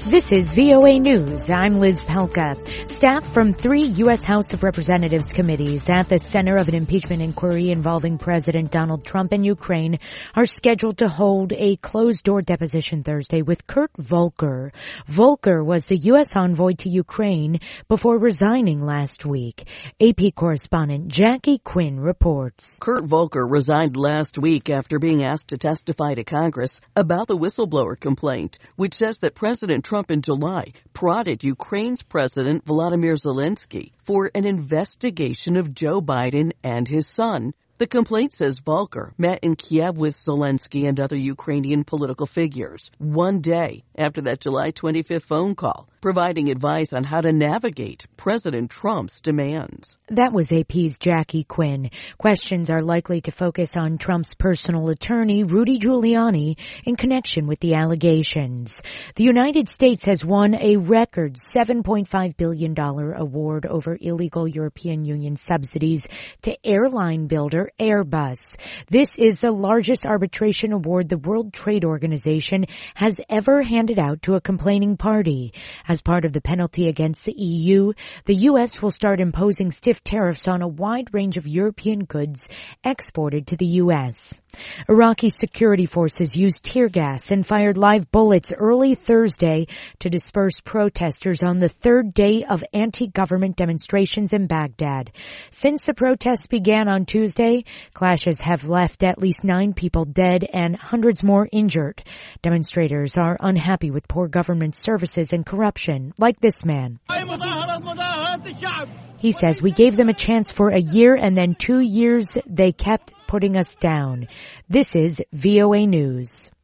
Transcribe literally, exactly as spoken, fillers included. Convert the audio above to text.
This is V O A News. I'm Liz Pelka. Staff from three U S House of Representatives committees at the center of an impeachment inquiry involving President Donald Trump and Ukraine are scheduled to hold a closed-door deposition Thursday with Kurt Volker. Volker was the U S envoy to Ukraine before resigning last week. A P correspondent Jackie Quinn reports. Kurt Volker resigned last week after being asked to testify to Congress about the whistleblower complaint, which says that President Trump in July prodded Ukraine's President Volodymyr Zelensky for an investigation of Joe Biden and his son. The complaint says Volker met in Kiev with Zelensky and other Ukrainian political figures one day after that July twenty-fifth phone call, providing advice on how to navigate President Trump's demands. That was A P's Jackie Quinn. Questions are likely to focus on Trump's personal attorney, Rudy Giuliani, in connection with the allegations. The United States has won a record seven point five billion dollars award over illegal European Union subsidies to airline builder Airbus. This is the largest arbitration award the World Trade Organization has ever handed out to a complaining party. As part of the penalty against the E U, the U S will start imposing stiff tariffs on a wide range of European goods exported to the U S. Iraqi security forces used tear gas and fired live bullets early Thursday to disperse protesters on the third day of anti-government demonstrations in Baghdad. Since the protests began on Tuesday, clashes have left at least nine people dead and hundreds more injured. Demonstrators are unhappy with poor government services and corruption, like this man. He says, "We gave them a chance for a year and then two years they kept putting us down." This is V O A News.